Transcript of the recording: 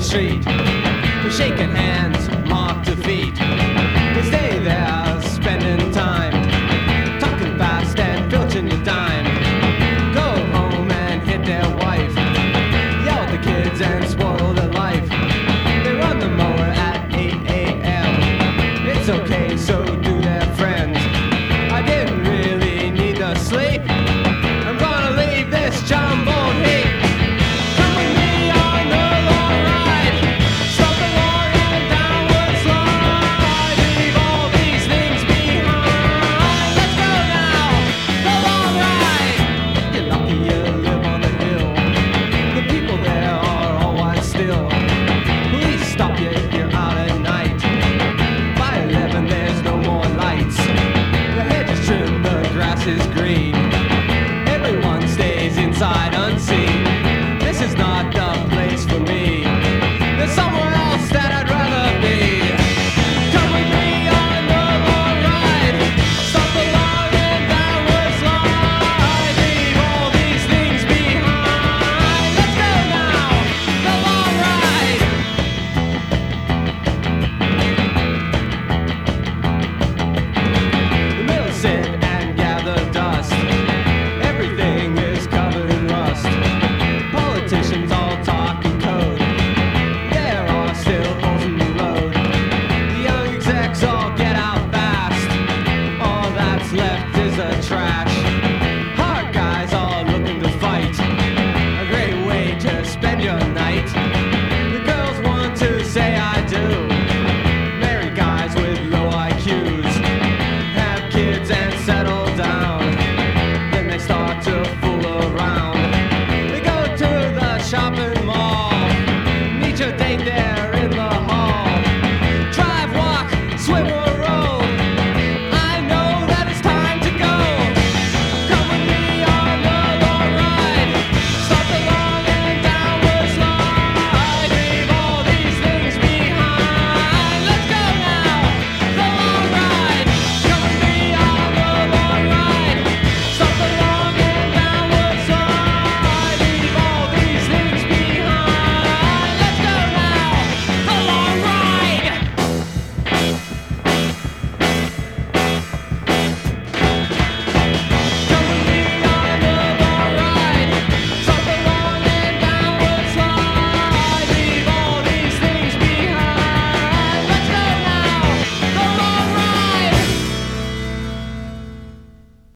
street. We're shaking hands, marked defeat. We stay there, spending time, talking fast and filching your dime. Go home and hit their wife, yell at the kids and spoil their life. They run the mower at 8 a.m. It's okay, so do their friends. I didn't really need the sleep. I'm gonna leave this jumbled heap. Come with me on the long ride, stop along and downward slide. Leave all these things behind. Let's go now, the long ride. You're lucky you live on the hill. The people there are all white still. Police stop you if you're out at night. By 11 there's no more lights. The hedges trim, the grass is green. Everyone stays inside